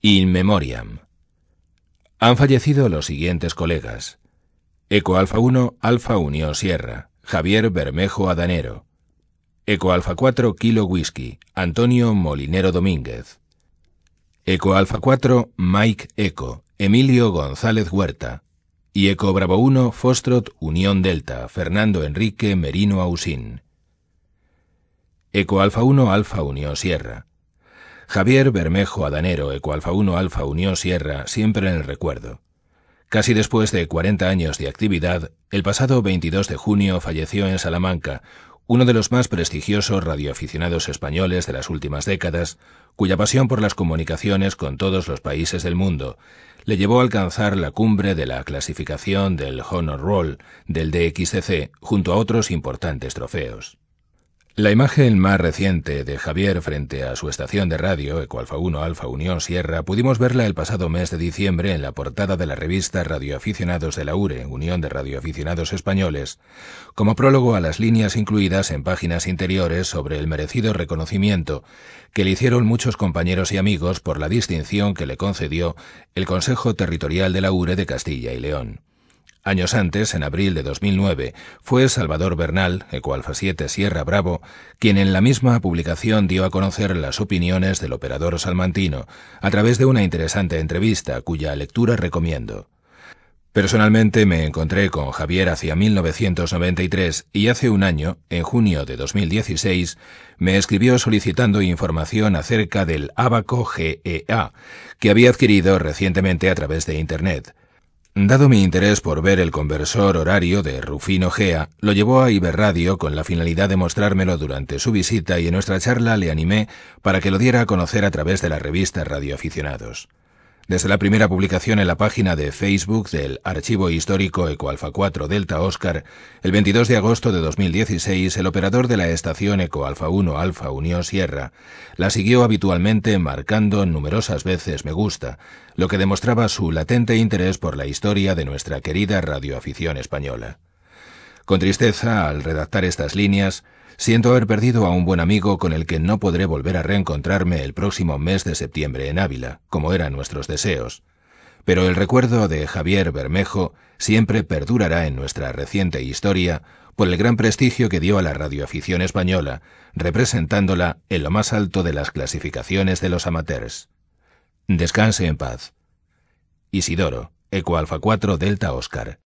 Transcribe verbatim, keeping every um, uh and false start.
In Memoriam. Han fallecido los siguientes colegas: Eco Alfa uno, Alfa Unión Sierra, Javier Bermejo Adanero. Eco Alfa cuatro, Kilo Whisky, Antonio Molinero Domínguez. Eco Alfa cuatro, Mike Eco, Emilio González Huerta. Y Eco Bravo uno, Foxtrot Unión Delta, Fernando Enrique Merino Ausín. Eco Alfa uno, Alfa Unión Sierra. Javier Bermejo Adanero, Eco Alfa uno, Alfa Unión Sierra, siempre en el recuerdo. Casi después de cuarenta años de actividad, el pasado veintidós de junio falleció en Salamanca uno de los más prestigiosos radioaficionados españoles de las últimas décadas, cuya pasión por las comunicaciones con todos los países del mundo le llevó a alcanzar la cumbre de la clasificación del Honor Roll del D X C C junto a otros importantes trofeos. La imagen más reciente de Javier frente a su estación de radio, Eco Alfa uno, Alfa Unión Sierra, pudimos verla el pasado mes de diciembre en la portada de la revista Radioaficionados de la U R E, Unión de Radioaficionados Españoles, como prólogo a las líneas incluidas en páginas interiores sobre el merecido reconocimiento que le hicieron muchos compañeros y amigos por la distinción que le concedió el Consejo Territorial de la U R E de Castilla y León. Años antes, en abril de dos mil nueve, fue Salvador Bernal, Eco Alfa siete Sierra Bravo, quien en la misma publicación dio a conocer las opiniones del operador salmantino a través de una interesante entrevista cuya lectura recomiendo. Personalmente me encontré con Javier hacia mil novecientos noventa y tres y hace un año, en junio de dos mil dieciséis, me escribió solicitando información acerca del Abaco G E A, que había adquirido recientemente a través de Internet. Dado mi interés por ver el conversor horario de Rufino Gea, lo llevó a Iberradio con la finalidad de mostrármelo durante su visita y en nuestra charla le animé para que lo diera a conocer a través de la revista Radioaficionados. Desde la primera publicación en la página de Facebook del Archivo Histórico Eco Alfa cuatro Delta Oscar, el veintidós de agosto de dos mil dieciséis, el operador de la estación Eco Alfa uno, Alfa Unión Sierra la siguió habitualmente marcando numerosas veces me gusta, lo que demostraba su latente interés por la historia de nuestra querida radioafición española. Con tristeza, al redactar estas líneas, siento haber perdido a un buen amigo con el que no podré volver a reencontrarme el próximo mes de septiembre en Ávila, como eran nuestros deseos. Pero el recuerdo de Javier Bermejo siempre perdurará en nuestra reciente historia por el gran prestigio que dio a la radioafición española, representándola en lo más alto de las clasificaciones de los amateurs. Descanse en paz. Isidoro, Eco Alfa cuatro Delta Oscar.